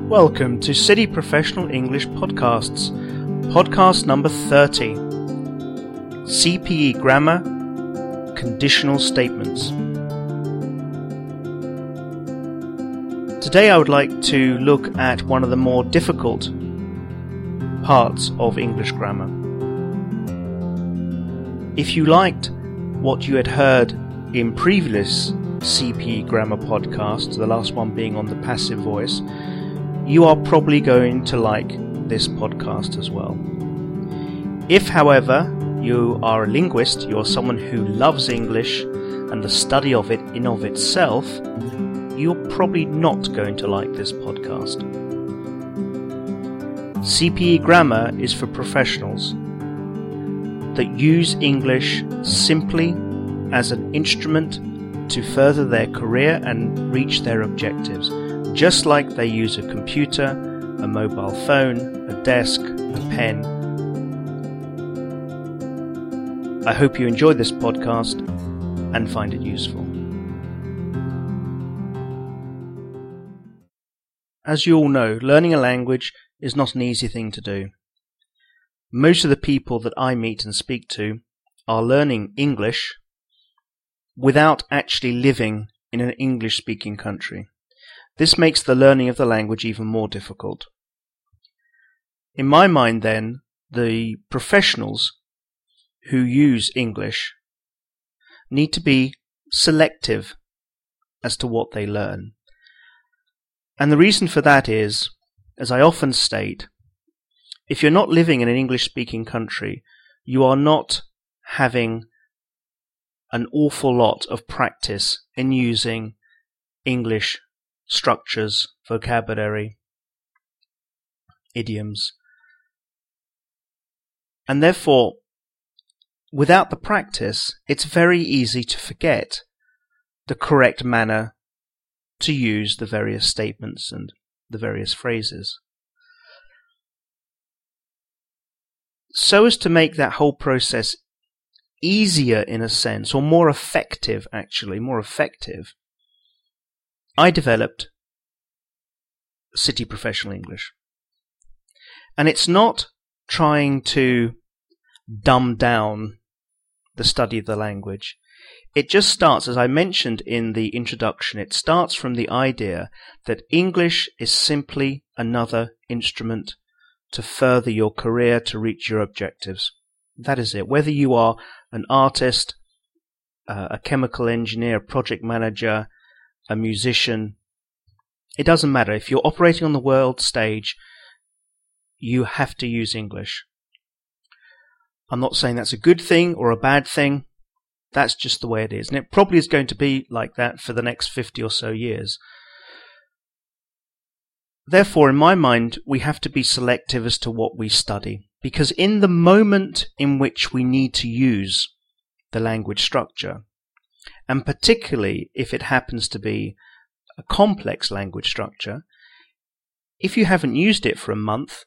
Welcome to City Professional English Podcasts, podcast number 30. CPE Grammar, Conditional Statements. Today I would like to look at one of the more difficult parts of English grammar. If you liked what you had heard in previous CPE Grammar podcasts, the last one being on the passive voice, you are probably going to like this podcast as well. If, however, you are a linguist, you are someone who loves English and the study of it in of itself, you're probably not going to like this podcast. CPE Grammar is for professionals that use English simply as an instrument to further their career and reach their objectives, just like they use a computer, a mobile phone, a desk, a pen. I hope you enjoy this podcast and find it useful. As you all know, learning a language is not an easy thing to do. Most of the people that I meet and speak to are learning English without actually living in an English-speaking country. This makes the learning of the language even more difficult. In my mind, then, the professionals who use English need to be selective as to what they learn. And the reason for that is, as I often state, if you're not living in an English-speaking country, you are not having an awful lot of practice in using English structures, vocabulary, idioms. And therefore, without the practice, it's very easy to forget the correct manner to use the various statements and the various phrases. So as to make that whole process easier in a sense, or more effective actually, I developed City Professional English. And it's not trying to dumb down the study of the language. It just starts, as I mentioned in the introduction, it starts from the idea that English is simply another instrument to further your career, to reach your objectives. That is it. Whether you are an artist, a chemical engineer, a project manager, a musician, it doesn't matter. If you're operating on the world stage, you have to use English. I'm not saying that's a good thing or a bad thing. That's just the way it is. And it probably is going to be like that for the next 50 or so years. Therefore, in my mind, we have to be selective as to what we study. Because in the moment in which we need to use the language structure, and particularly if it happens to be a complex language structure, if you haven't used it for a month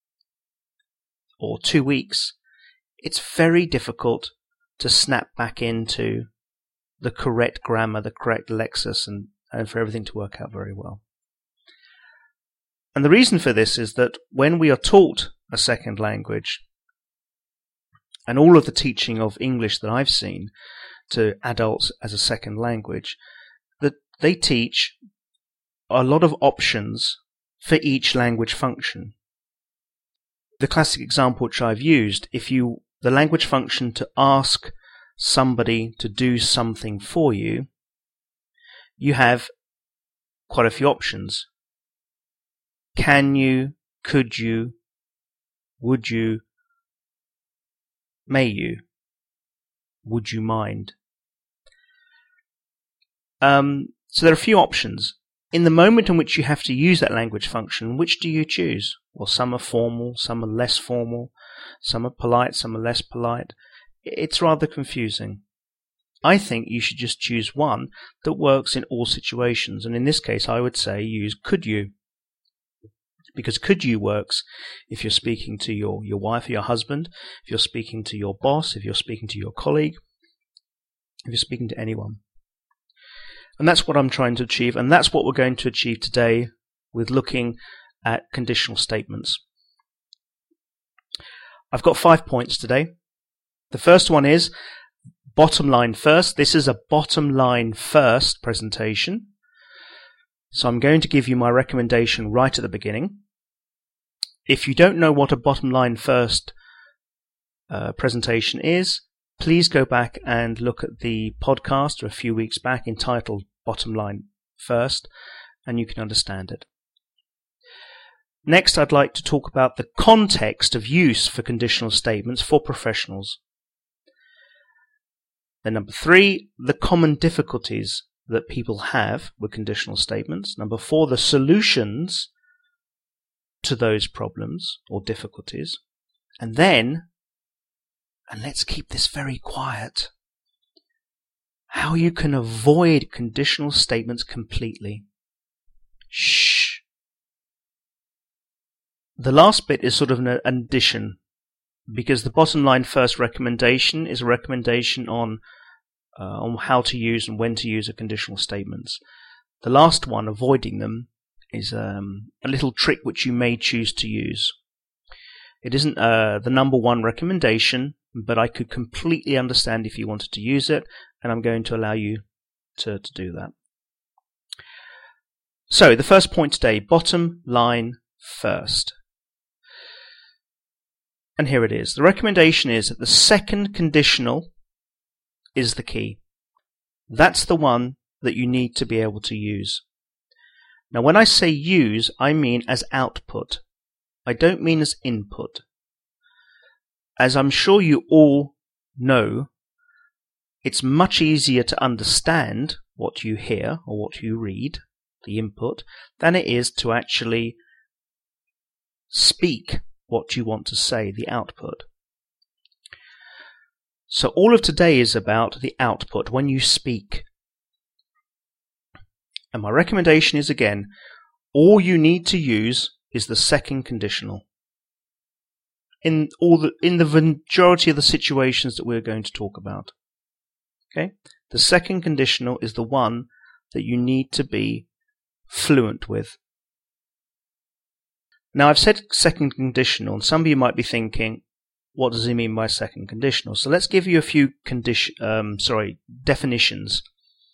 or 2 weeks, it's very difficult to snap back into the correct grammar, the correct lexis, and for everything to work out very well. And the reason for this is that when we are taught a second language, and all of the teaching of English that I've seen to adults as a second language, that they teach a lot of options for each language function. The classic example which I've used, the language function to ask somebody to do something for you, you have quite a few options. Can you, could you, would you, may you, would you mind? So there are a few options. In the moment in which you have to use that language function, which do you choose? Well, some are formal, some are less formal, some are polite, some are less polite. It's rather confusing. I think you should just choose one that works in all situations. And in this case, I would say use could you. Because could you works if you're speaking to your wife or your husband, if you're speaking to your boss, if you're speaking to your colleague, if you're speaking to anyone. And that's what I'm trying to achieve, and that's what we're going to achieve today with looking at conditional statements. I've got 5 points today. The first one is bottom line first. This is a bottom line first presentation. So I'm going to give you my recommendation right at the beginning. If you don't know what a bottom line first presentation is, please go back and look at the podcast a few weeks back entitled Bottom Line First, and you can understand it. Next, I'd like to talk about the context of use for conditional statements for professionals. Then number 3, the common difficulties that people have with conditional statements. Number 4, the solutions to those problems or difficulties. And then, and let's keep this very quiet, how you can avoid conditional statements completely. Shh. The last bit is sort of an addition, because the bottom line first recommendation is a recommendation on how to use and when to use a conditional statements. The last one, avoiding them, is a little trick which you may choose to use. It isn't the number one recommendation, but I could completely understand if you wanted to use it, and I'm going to allow you to do that. So, the first point today, bottom line first. And here it is. The recommendation is that the second conditional is the key. That's the one that you need to be able to use. Now, when I say use, I mean as output. I don't mean as input. As I'm sure you all know, it's much easier to understand what you hear or what you read, the input, than it is to actually speak what you want to say, the output. So all of today is about the output, when you speak. And my recommendation is, again, all you need to use is the second conditional in the majority of the situations that we're going to talk about. Okay? The second conditional is the one that you need to be fluent with. Now, I've said second conditional, and some of you might be thinking, what does he mean by second conditional? So let's give you a few definitions.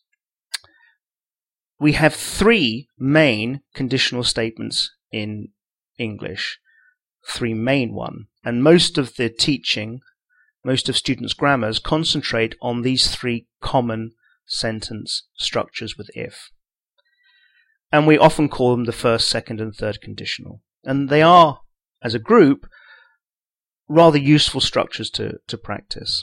We have 3 main conditional statements in English. 3 main ones. And most of the teaching, most of students' grammars concentrate on these 3 common sentence structures with if. And we often call them the first, second, and third conditional. And they are, as a group, rather useful structures to practice.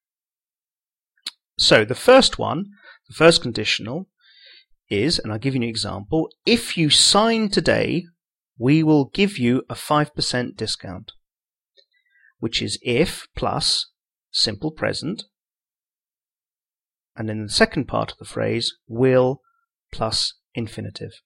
So the first one, the first conditional, is, and I'll give you an example, if you sign today, we will give you a 5% discount, which is if plus simple present, and in the second part of the phrase, will plus infinitive.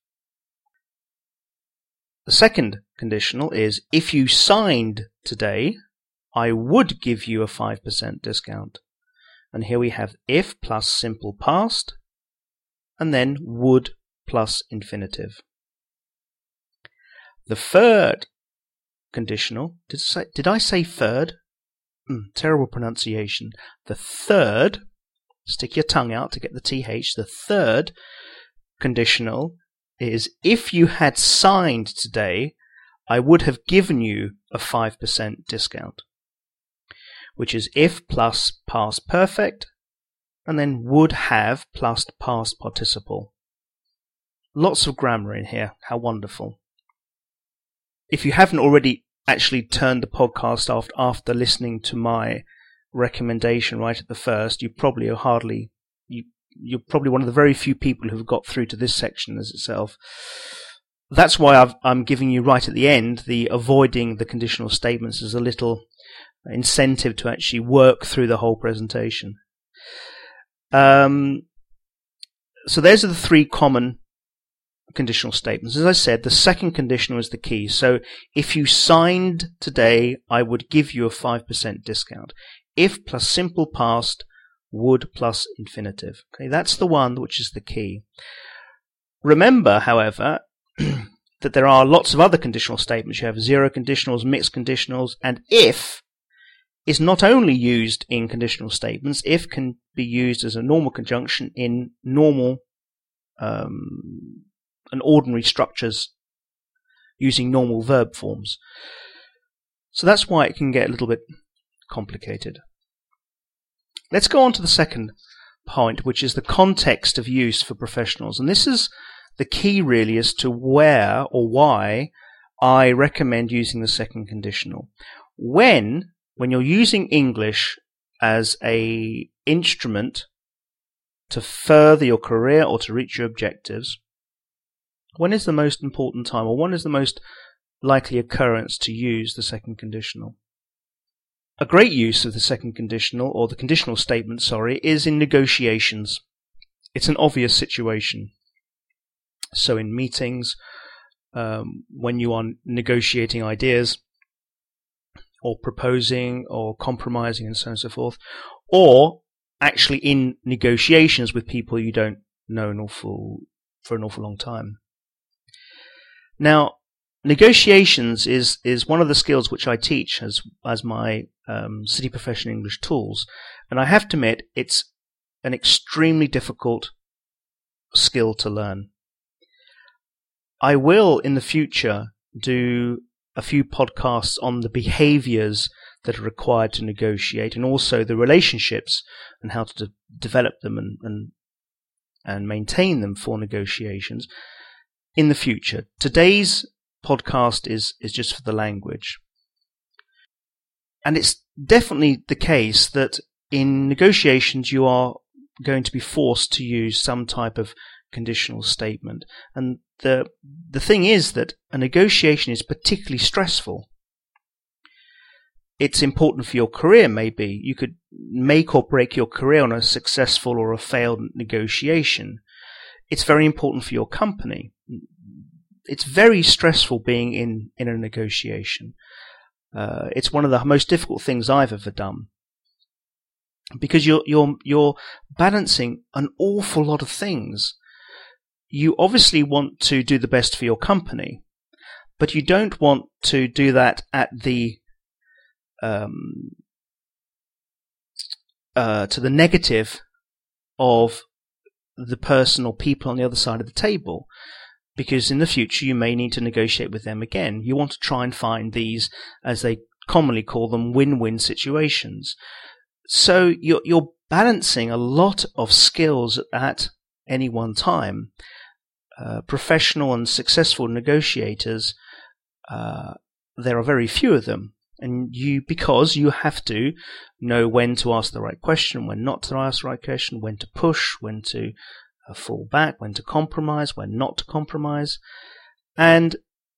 The second conditional is, if you signed today, I would give you a 5% discount. And here we have if plus simple past, and then would plus infinitive. The third conditional, did I say third? Terrible pronunciation. The third, stick your tongue out to get the TH, the third conditional is, if you had signed today, I would have given you a 5% discount, which is if plus past perfect, and then would have plus past participle. Lots of grammar in here. How wonderful. If you haven't already actually turned the podcast off after listening to my recommendation right at the first, you probably are you're probably one of the very few people who've got through to this section as itself. That's why I'm giving you right at the end the avoiding the conditional statements as a little incentive to actually work through the whole presentation. So those are the 3 common conditional statements. As I said, the second conditional is the key. So if you signed today, I would give you a 5% discount. If plus simple past, would plus infinitive. Okay, that's the one which is the key. Remember, however, that there are lots of other conditional statements. You have zero conditionals, mixed conditionals, and if is not only used in conditional statements. If can be used as a normal conjunction in normal and ordinary structures using normal verb forms. So that's why it can get a little bit complicated. Let's go on to the second point, which is the context of use for professionals. And this is the key really as to where or why I recommend using the second conditional. When you're using English as an instrument to further your career or to reach your objectives, when is the most important time, or when is the most likely occurrence to use the second conditional? A great use of the second conditional, or the conditional statement, is in negotiations. It's an obvious situation. So in meetings, when you are negotiating ideas, or proposing, or compromising, and so on and so forth, or actually in negotiations with people you don't know for an awful long time. Now, negotiations is one of the skills which I teach as my City Professional English tools, and I have to admit it's an extremely difficult skill to learn. I will in the future do a few podcasts on the behaviors that are required to negotiate, and also the relationships and how to develop them and maintain them for negotiations in the future. Today's podcast is just for the language. And it's definitely the case that in negotiations you are going to be forced to use some type of conditional statement. And the thing is that a negotiation is particularly stressful. It's important for your career, maybe. You could make or break your career on a successful or a failed negotiation. It's very important for your company. It's very stressful being in a negotiation. It's one of the most difficult things I've ever done, because you're balancing an awful lot of things. You obviously want to do the best for your company, but you don't want to do that at the to the negative of the person or people on the other side of the table, because in the future you may need to negotiate with them again. You want to try and find these, as they commonly call them, win-win situations. So you're balancing a lot of skills at any one time. Professional and successful negotiators, there are very few of them, and because you have to know when to ask the right question, when not to ask the right question, when to push, when to fall back, when to compromise, when not to compromise. And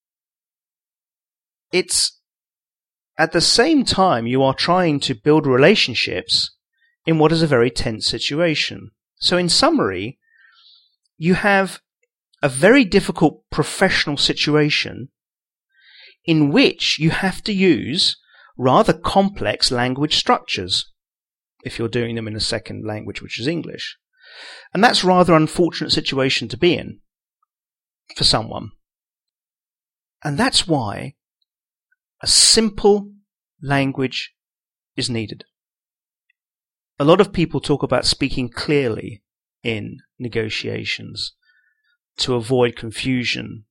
it's at the same time you are trying to build relationships in what is a very tense situation. So in summary, you have a very difficult professional situation in which you have to use rather complex language structures if you're doing them in a second language, which is English. And that's a rather unfortunate situation to be in for someone. And that's why a simple language is needed. A lot of people talk about speaking clearly in negotiations to avoid confusion.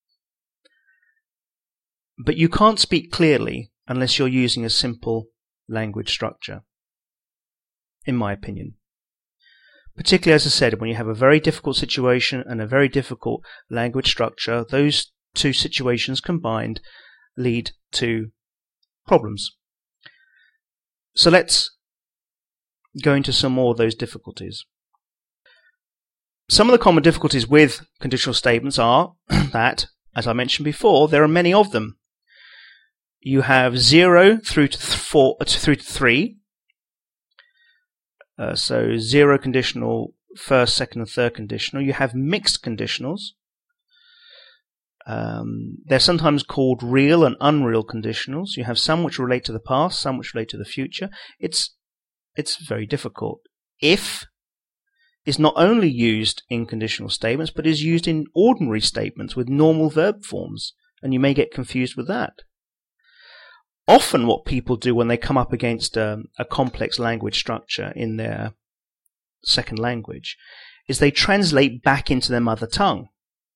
But you can't speak clearly unless you're using a simple language structure, in my opinion. Particularly, as I said, when you have a very difficult situation and a very difficult language structure, those two situations combined lead to problems. So let's go into some more of those difficulties. Some of the common difficulties with conditional statements are that, as I mentioned before, there are many of them. You have 0 through to 3. So 0 conditional, first, second, and third conditional. You have mixed conditionals. They're sometimes called real and unreal conditionals. You have some which relate to the past, some which relate to the future. It's very difficult. If is not only used in conditional statements, but is used in ordinary statements with normal verb forms, and you may get confused with that. Often what people do when they come up against a complex language structure in their second language is they translate back into their mother tongue.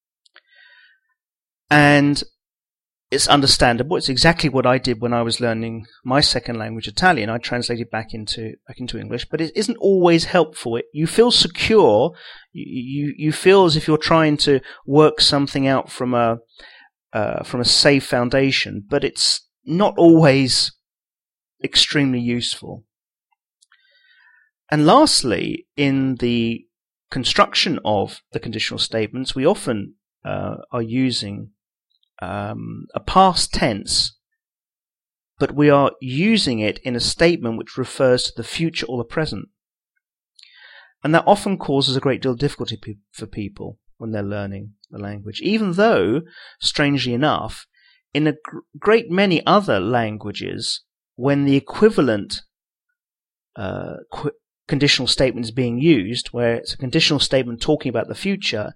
And it's understandable. It's exactly what I did when I was learning my second language, Italian. I translated back into English, but it isn't always helpful. You feel secure. You feel as if you're trying to work something out from a safe foundation, but it's not always extremely useful. And lastly, in the construction of the conditional statements, we often are using a past tense, but we are using it in a statement which refers to the future or the present. And that often causes a great deal of difficulty for people when they're learning the language, even though, strangely enough, in a great many other languages, when the equivalent conditional statement is being used, where it's a conditional statement talking about the future,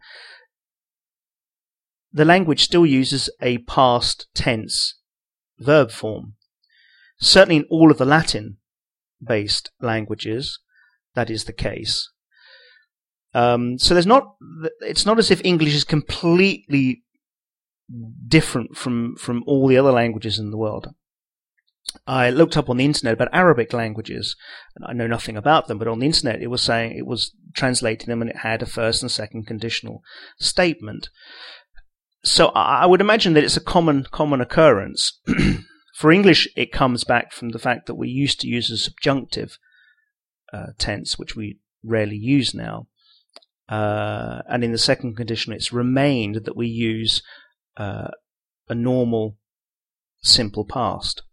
the language still uses a past tense verb form. Certainly in all of the Latin-based languages, that is the case. So it's not as if English is completely different from all the other languages in the world. I looked up on the internet about Arabic languages, and I know nothing about them, but on the internet it was translating them, and it had a first and second conditional statement. So I would imagine that it's a common occurrence. For English, it comes back from the fact that we used to use a subjunctive tense, which we rarely use now. And in the second conditional, it's remained that we use a normal, simple past.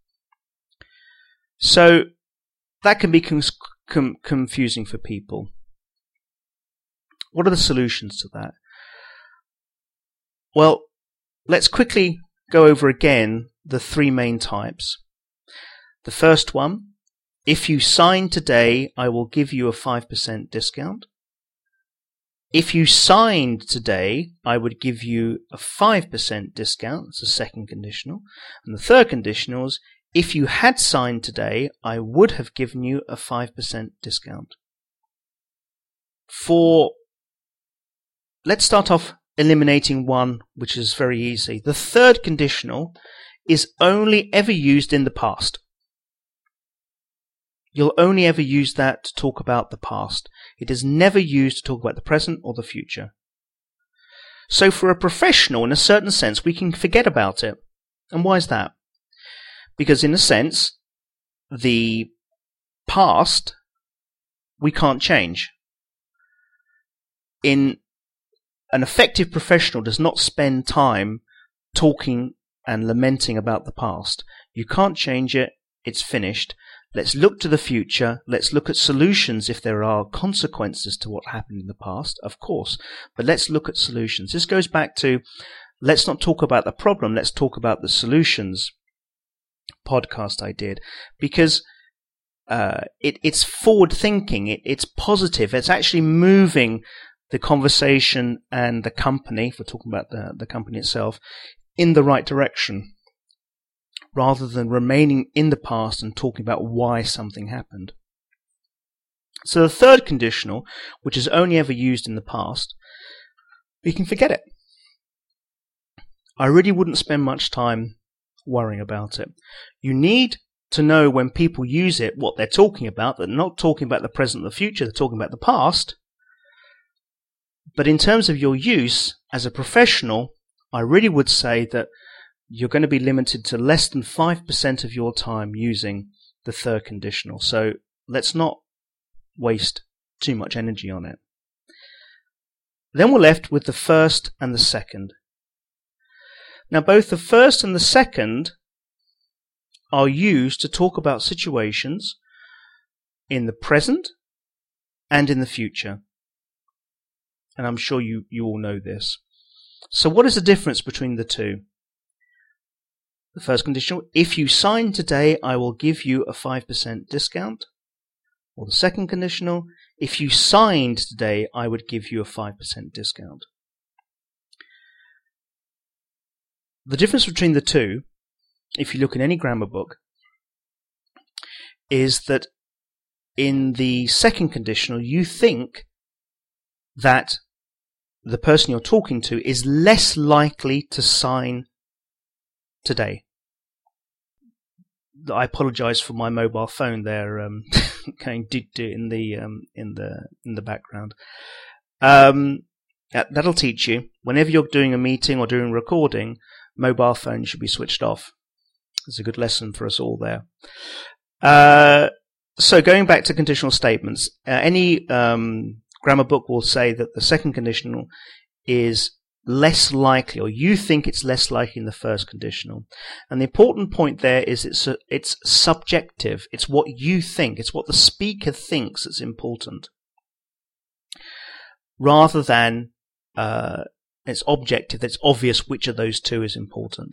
So that can be confusing for people. What are the solutions to that? Well, let's quickly go over again the three main types. The first one, if you sign today, I will give you a 5% discount. If you signed today, I would give you a 5% discount. That's the second conditional. And the third conditional is, if you had signed today, I would have given you a 5% discount. Let's start off eliminating one, which is very easy. The third conditional is only ever used in the past. You'll only ever use that to talk about the past. It is never used to talk about the present or the future. So for a professional, in a certain sense, we can forget about it. And why is that? Because in a sense, the past we can't change. An effective professional does not spend time talking and lamenting about the past. You can't change it. It's finished. Let's look to the future. Let's look at solutions if there are consequences to what happened in the past, of course. But let's look at solutions. This goes back to, let's not talk about the problem. Let's talk about the solutions podcast I did. Because it's forward thinking. It's positive. It's actually moving the conversation and the company, if we're talking about the company itself, in the right direction, rather than remaining in the past and talking about why something happened. So the third conditional, which is only ever used in the past, we can forget it. I really wouldn't spend much time worrying about it. You need to know when people use it what they're talking about. They're not talking about the present or the future, they're talking about the past. But in terms of your use as a professional, I really would say that you're going to be limited to less than 5% of your time using the third conditional. So let's not waste too much energy on it. Then we're left with the first and the second. Now both the first and the second are used to talk about situations in the present and in the future. And I'm sure you all know this. So what is the difference between the two? The first conditional, if you sign today, I will give you a 5% discount. Or the second conditional, if you signed today, I would give you a 5% discount. The difference between the two, if you look in any grammar book, is that in the second conditional, you think that the person you're talking to is less likely to sign today. I apologise for my mobile phone there, going do in the background. That'll teach you. Whenever you're doing a meeting or doing recording, mobile phone should be switched off. It's a good lesson for us all there. So going back to conditional statements, any grammar book will say that the second conditional is less likely, or you think it's less likely in the first conditional. And the important point there is it's subjective. It's what you think. It's what the speaker thinks that's important, rather than it's objective. It's obvious which of those two is important.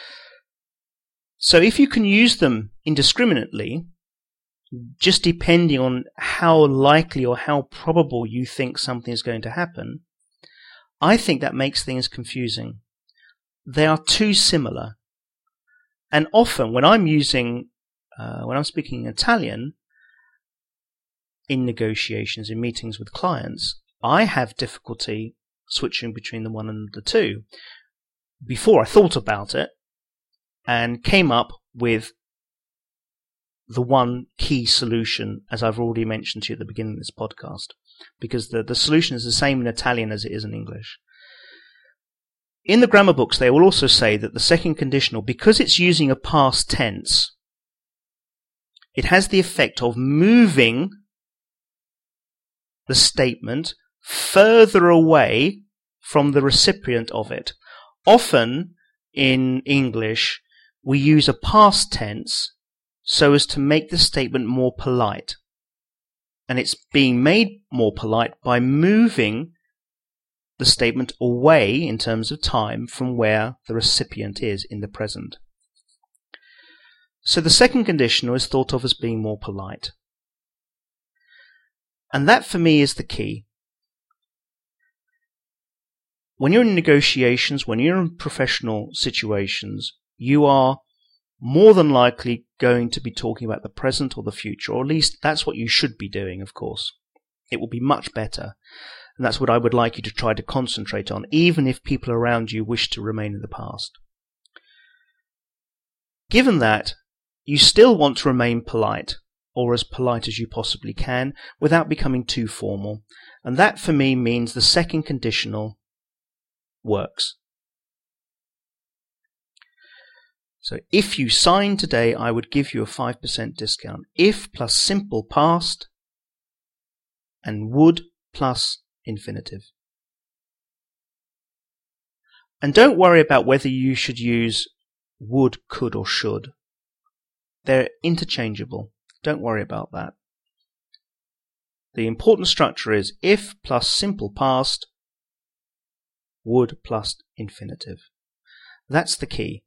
So if you can use them indiscriminately, just depending on how likely or how probable you think something is going to happen, I think that makes things confusing. They are too similar. And often when I'm speaking Italian in negotiations, in meetings with clients, I have difficulty switching between the one and the two. Before I thought about it and came up with the one key solution, as I've already mentioned to you at the beginning of this podcast, because the solution is the same in Italian as it is in English. In the grammar books, they will also say that the second conditional, because it's using a past tense, it has the effect of moving the statement further away from the recipient of it. Often in English, we use a past tense so as to make the statement more polite. And it's being made more polite by moving the statement away in terms of time from where the recipient is in the present. So the second conditional is thought of as being more polite. And that for me is the key. When you're in negotiations, when you're in professional situations, you are more than likely going to be talking about the present or the future, or at least that's what you should be doing, of course. It will be much better. And that's what I would like you to try to concentrate on, even if people around you wish to remain in the past. Given that, you still want to remain polite, or as polite as you possibly can, without becoming too formal. And that for me means the second conditional works. So if you sign today, I would give you a 5% discount. If plus simple past and would plus infinitive. And don't worry about whether you should use would, could, or should. They're interchangeable. Don't worry about that. The important structure is if plus simple past, would plus infinitive. That's the key.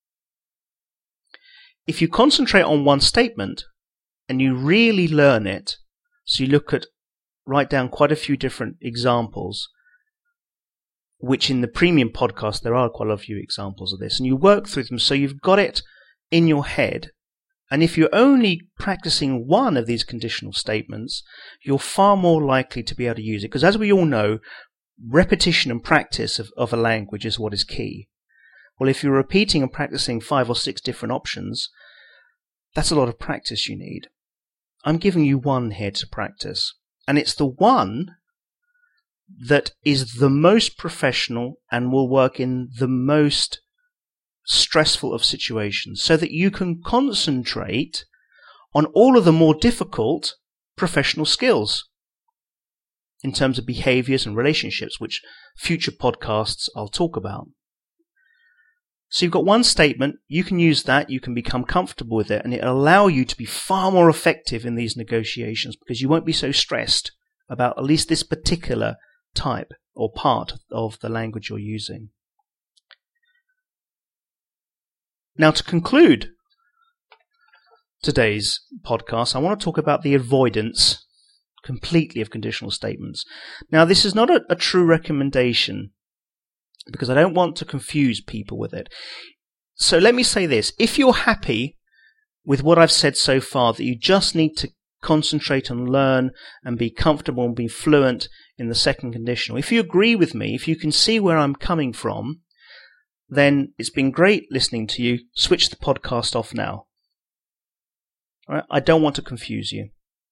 If you concentrate on one statement and you really learn it, so you write down quite a few different examples, which in the premium podcast there are quite a few examples of this, and you work through them so you've got it in your head. And if you're only practicing one of these conditional statements, you're far more likely to be able to use it. Because as we all know, repetition and practice of a language is what is key. Well, if you're repeating and practicing 5 or 6 different options, that's a lot of practice you need. I'm giving you one here to practice. And it's the one that is the most professional and will work in the most stressful of situations, so that you can concentrate on all of the more difficult professional skills in terms of behaviors and relationships, which future podcasts I'll talk about. So you've got one statement, you can use that, you can become comfortable with it, and it'll allow you to be far more effective in these negotiations because you won't be so stressed about at least this particular type or part of the language you're using. Now to conclude today's podcast, I want to talk about the avoidance completely of conditional statements. Now, this is not a true recommendation because I don't want to confuse people with it. So let me say this. If you're happy with what I've said so far, that you just need to concentrate and learn and be comfortable and be fluent in the second conditional, if you agree with me, if you can see where I'm coming from, then it's been great listening to you. Switch the podcast off now. All right? I don't want to confuse you.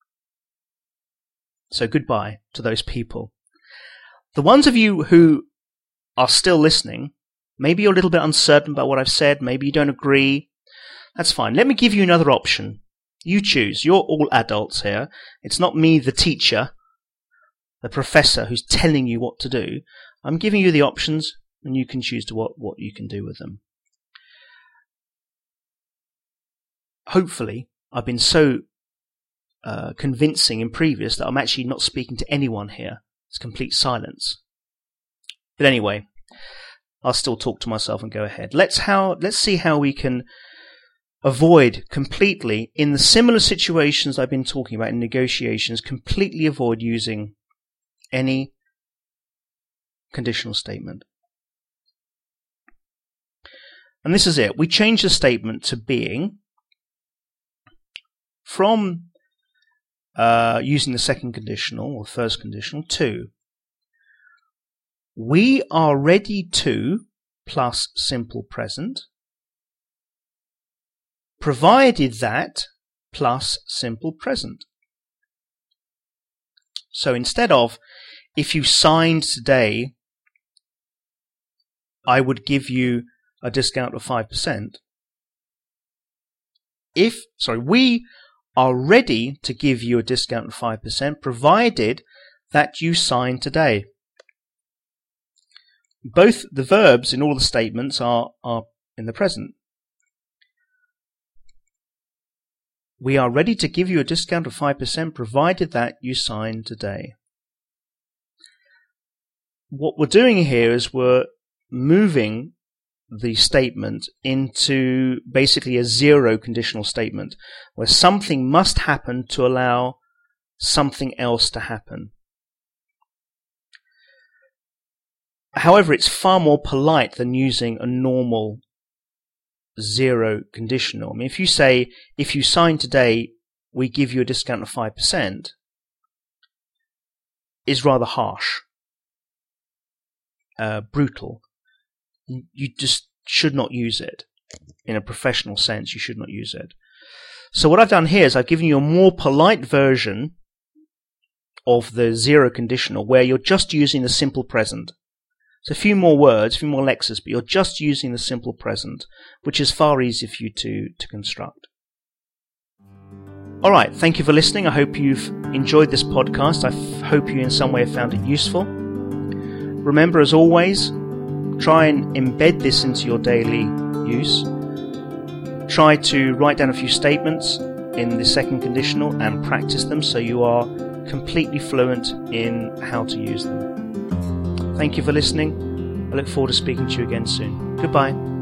So goodbye to those people. The ones of you who are still listening, maybe you're a little bit uncertain about what I've said, maybe you don't agree. That's fine. Let me give you another option. You choose. You're all adults here. It's not me, the teacher, the professor who's telling you what to do. I'm giving you the options, and you can choose to what you can do with them. Hopefully, I've been so convincing in previous that I'm actually not speaking to anyone here. It's complete silence. But anyway, I'll still talk to myself and go ahead. Let's see how we can avoid completely, in the similar situations I've been talking about in negotiations, completely avoid using any conditional statement. And this is it. We change the statement to being from using the second conditional or first conditional to we are ready to plus simple present, provided that plus simple present. So instead of, if you signed today, I would give you a discount of 5%. We are ready to give you a discount of 5%, provided that you sign today. Both the verbs in all the statements are in the present. We are ready to give you a discount of 5%, provided that you sign today. What we're doing here is we're moving the statement into basically a zero conditional statement, where something must happen to allow something else to happen. However, it's far more polite than using a normal zero conditional. I mean, if you say, if you sign today, we give you a discount of 5%, is rather harsh, brutal. You just should not use it. In a professional sense, you should not use it. So what I've done here is I've given you a more polite version of the zero conditional, where you're just using the simple present. It's a few more words, a few more lexes, but you're just using the simple present, which is far easier for you to construct. Alright, thank you for listening. I hope you've enjoyed this podcast. I hope you in some way have found it useful. Remember, as always, try and embed this into your daily use. Try to write down a few statements in the second conditional and practice them so you are completely fluent in how to use them. Thank you for listening. I look forward to speaking to you again soon. Goodbye.